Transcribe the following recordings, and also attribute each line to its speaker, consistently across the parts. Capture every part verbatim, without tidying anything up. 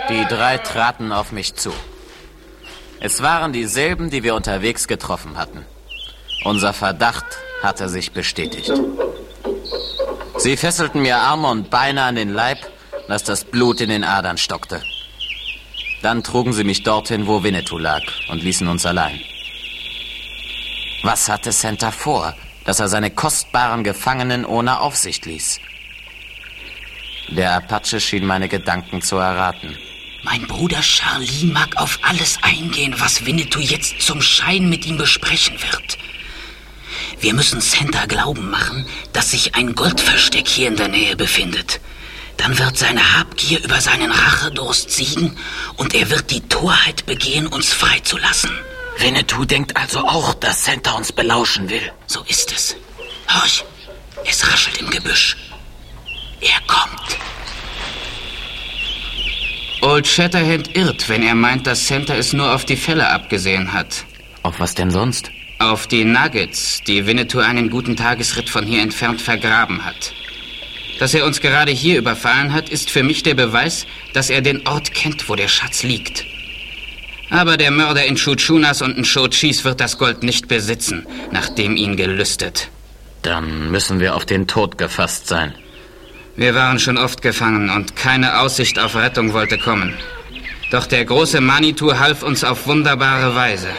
Speaker 1: Die drei traten auf mich zu. Es waren dieselben, die wir unterwegs getroffen hatten. Unser Verdacht hatte sich bestätigt. Sie fesselten mir Arme und Beine an den Leib, dass das Blut in den Adern stockte. Dann trugen sie mich dorthin, wo Winnetou lag, und ließen uns allein. Was hatte Santa vor, dass er seine kostbaren Gefangenen ohne Aufsicht ließ? Der Apache schien meine Gedanken zu erraten.
Speaker 2: Mein Bruder Charlie mag auf alles eingehen, was Winnetou jetzt zum Schein mit ihm besprechen wird. Wir müssen Santa glauben machen, dass sich ein Goldversteck hier in der Nähe befindet. Dann wird seine Habgier über seinen Rachedurst siegen und er wird die Torheit begehen, uns freizulassen.
Speaker 3: Winnetou denkt also auch, dass Santa uns belauschen will.
Speaker 2: So ist es. Horch, es raschelt im Gebüsch. Er kommt.
Speaker 4: Old Shatterhand irrt, wenn er meint, dass Santa es nur auf die Fälle abgesehen hat.
Speaker 1: Auf was denn sonst?
Speaker 4: Auf die Nuggets, die Winnetou einen guten Tagesritt von hier entfernt vergraben hat. Dass er uns gerade hier überfallen hat, ist für mich der Beweis, dass er den Ort kennt, wo der Schatz liegt. Aber der Mörder in Chuchunas und in Shochis wird das Gold nicht besitzen, nachdem ihn gelüstet.
Speaker 1: Dann müssen wir auf den Tod gefasst sein.
Speaker 4: Wir waren schon oft gefangen und keine Aussicht auf Rettung wollte kommen. Doch der große Manitou half uns auf wunderbare Weise.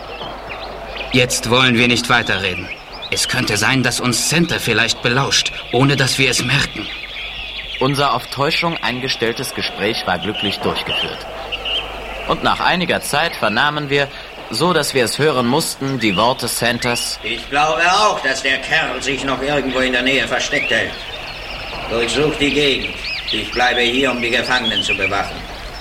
Speaker 4: Jetzt wollen wir nicht weiterreden. Es könnte sein, dass uns Santa vielleicht belauscht, ohne dass wir es merken.
Speaker 1: Unser auf Täuschung eingestelltes Gespräch war glücklich durchgeführt. Und nach einiger Zeit vernahmen wir, so dass wir es hören mussten, die Worte Santas.
Speaker 5: Ich glaube auch, dass der Kerl sich noch irgendwo in der Nähe versteckt hält. Durchsucht die Gegend. Ich bleibe hier, um die Gefangenen zu bewachen.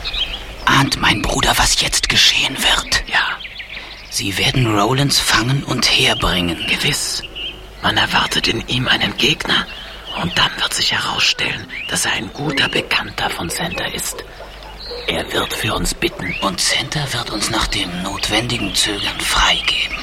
Speaker 2: Ahnt mein Bruder, was jetzt geschehen wird?
Speaker 3: Ja.
Speaker 2: Sie werden Rowlands fangen und herbringen.
Speaker 3: Gewiss. Man erwartet in ihm einen Gegner. Und dann wird sich herausstellen, dass er ein guter Bekannter von Santa ist. Er wird für uns bitten.
Speaker 2: Und Santa wird uns nach dem notwendigen Zögern freigeben.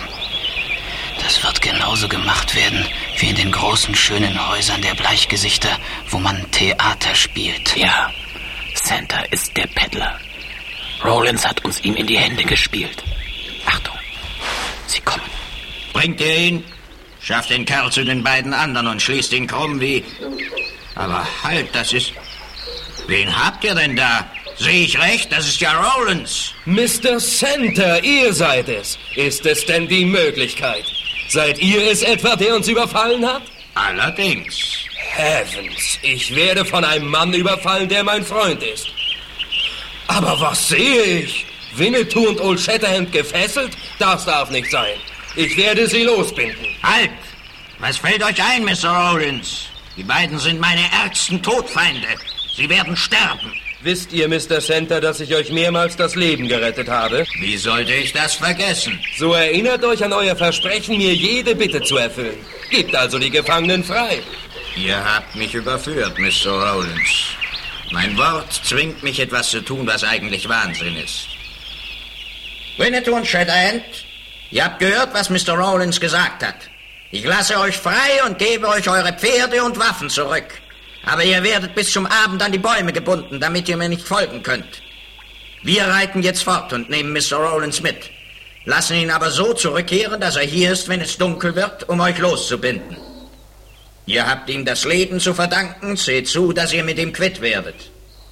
Speaker 2: Das wird genauso gemacht werden, wie in den großen, schönen Häusern der Bleichgesichter, wo man Theater spielt.
Speaker 3: Ja, Santa ist der Peddler. Rowlands hat uns ihm in die Hände gespielt. Achtung, sie kommen.
Speaker 5: Bringt ihr ihn? Schafft den Kerl zu den beiden anderen und schließt ihn krumm wie... Aber halt, das ist... Wen habt ihr denn da? Sehe ich recht? Das ist ja Rowlands.
Speaker 6: Mister Santa, ihr seid es. Ist es denn die Möglichkeit? Seid ihr es etwa, der uns überfallen hat?
Speaker 5: Allerdings.
Speaker 6: Heavens, ich werde von einem Mann überfallen, der mein Freund ist. Aber was sehe ich? Winnetou und Old Shatterhand gefesselt? Das darf nicht sein. Ich werde sie losbinden.
Speaker 5: Halt! Was fällt euch ein, Mister Rowlands? Die beiden sind meine ärgsten Todfeinde. Sie werden sterben.
Speaker 6: Wisst ihr, Mister Santa, dass ich euch mehrmals das Leben gerettet habe?
Speaker 5: Wie sollte ich das vergessen?
Speaker 6: So erinnert euch an euer Versprechen, mir jede Bitte zu erfüllen. Gebt also die Gefangenen frei.
Speaker 5: Ihr habt mich überführt, Mister Rowlands. Mein Wort zwingt mich, etwas zu tun, was eigentlich Wahnsinn ist. Winnetou und Shatterhand, ihr habt gehört, was Mister Rowlands gesagt hat. Ich lasse euch frei und gebe euch eure Pferde und Waffen zurück. Aber ihr werdet bis zum Abend an die Bäume gebunden, damit ihr mir nicht folgen könnt. Wir reiten jetzt fort und nehmen Mister Rowlands mit. Lassen ihn aber so zurückkehren, dass er hier ist, wenn es dunkel wird, um euch loszubinden. Ihr habt ihm das Leben zu verdanken, seht zu, dass ihr mit ihm quitt werdet.